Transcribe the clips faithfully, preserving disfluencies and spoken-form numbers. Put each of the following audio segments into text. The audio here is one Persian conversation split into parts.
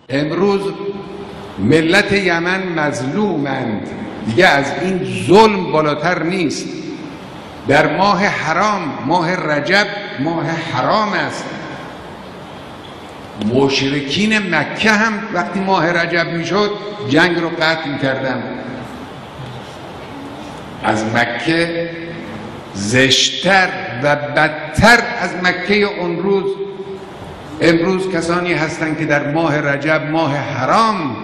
امروز ملت یمن مظلومند، دیگه از این ظلم بالاتر نیست. در ماه حرام، ماه رجب ماه حرام است. مشرکین مکه هم وقتی ماه رجب میشد جنگ رو قطع میکردن. از مکه زشتر و بدتر از مکه اون روز امروز کسانی هستند که در ماه رجب، ماه حرام،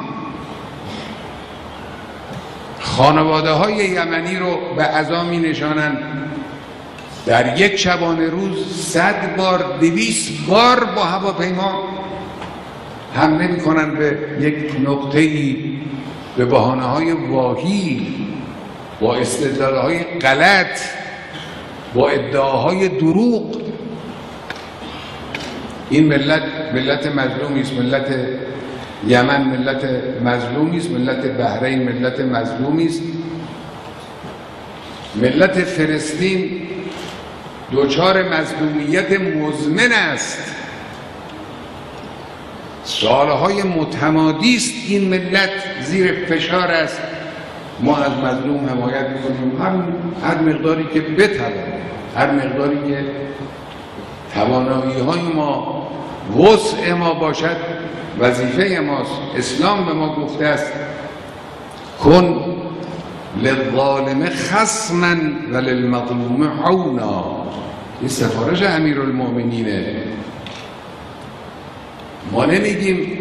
خانواده های یمنی رو به عزا می نشانند. در یک شبانه روز صد بار، دویست بار با هواپیما حمله می کنند به یک نقطه‌ای به بهانه‌های واهی، با استدلال‌های غلط، با ادعاهای دروغ. این ملت ملت مظلومی است. ملت یمن ملت مظلومی است. ملت بحرین ملت مظلومی است. ملت فلسطین دچار مظلومیت مزمن است. سالهای متمادی است این ملت زیر فشار است. ما از مظلوم حمایت میکنیم هر مقداری که بتوانیم، هر مقداری که توانایی های ما، وسع ما باشد، وظیفه ماست. اسلام به ما گفته است کن للظالم خصما و للمظلوم عونا. این سفارش امیرالمؤمنینه. ما نمیگیم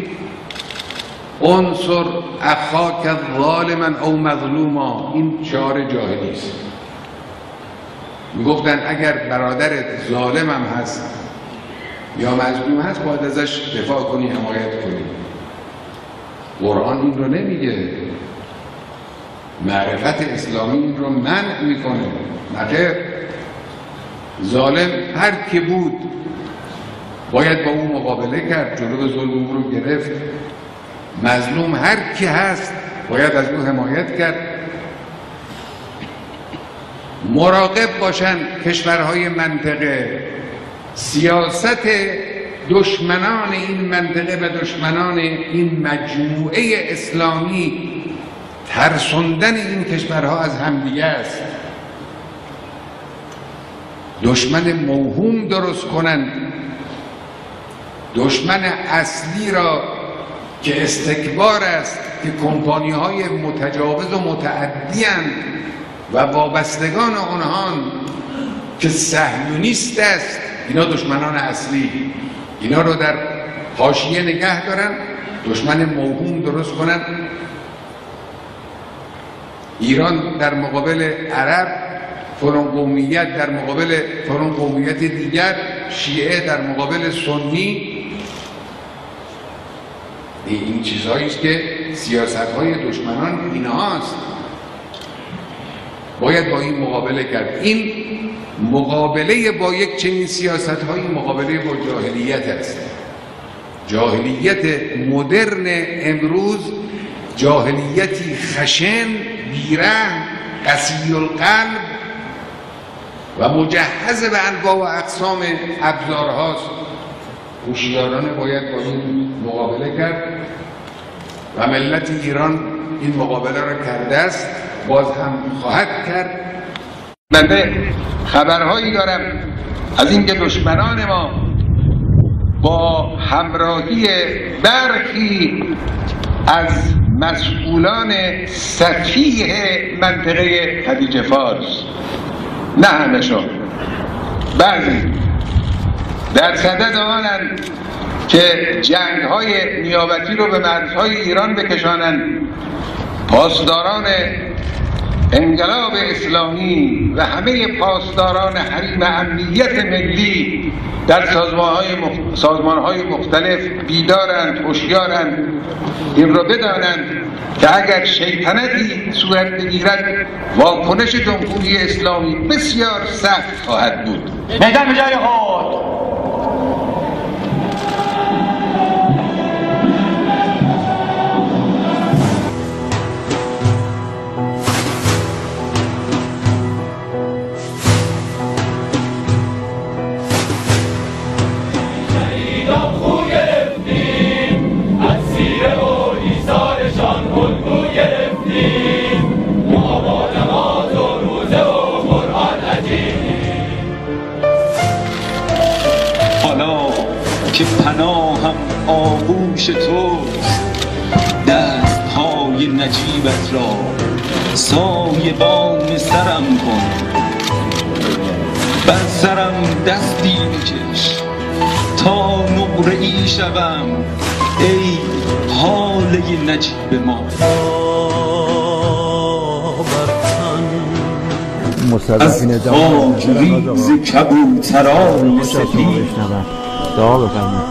انصر اخاک ظالما او مظلوما. این شعار جاهلی است. میگفتن اگر برادرت ظالمم هست یا مظلوم هست باید ازش دفاع کنی، حمایت کنی. قرآن این رو نمیگه. معرفت اسلامی این رو منع میکنه. مگر ظالم هر کی بود باید با اون مقابله کرد، جلو ظلم او رو گرفت. مظلوم هر کی هست باید از او حمایت کرد. مراقب باشن کشورهای منطقه. سیاست دشمنان این منطقه و دشمنان این مجموعه اسلامی ترساندن این کشورها از همدیگه است. دشمن موهوم درست کنند. دشمن اصلی را که استکبار است، که کمپانی های متجاوز و متعدی اند و وابستگان آنها که صهیونیست است، اینا دشمنان اصلی. اینا رو در حاشیه نگه دارن، دشمن موهوم درست کنن. ایران در مقابل عرب، فلان قومیت در مقابل فلان قومیت دیگر، شیعه در مقابل سنی. این چیزهایی است که سیاست‌های دشمنان اینهاست. باید با این مقابله کرد. این مقابله با یک چنین سیاست‌های مقابله با جاهلیت است. جاهلیت مدرن امروز جاهلیتی خشن، بیرحم، قسی القلب و مجهز به انواع و اقسام ابزارهاست. هوشیارانه باید با این مقابله کرد و ملت ایران این مقابله را کرده است، باز هم خواهد کرد. من خبرهایی دارم از اینکه دشمنان ما با همراهی برخی از مسئولان سفیه منطقه خلیج فارس، نه همشون، بعضی در صدد آنند که جنگ‌های نیابتی رو به مرزهای ایران بکشانند. پاسداران انقلاب اسلامی و همه پاسداران حریم امنیت ملی در سازمان‌های مخ... سازمان‌های مختلف بیدارند، هوشیارند. این را بدانند که اگر شیطنتی صورت بگیرد واکنش جمهوری اسلامی بسیار سخت خواهد بود. میدان به جای خود. خوی افتیم از دوش تو دست های نجیبت را سایبان سرم کن، بر سرم دستی بکش تا نقره ای شوم ای حاله نجیب ما. از خاک ریز کبوتران سفید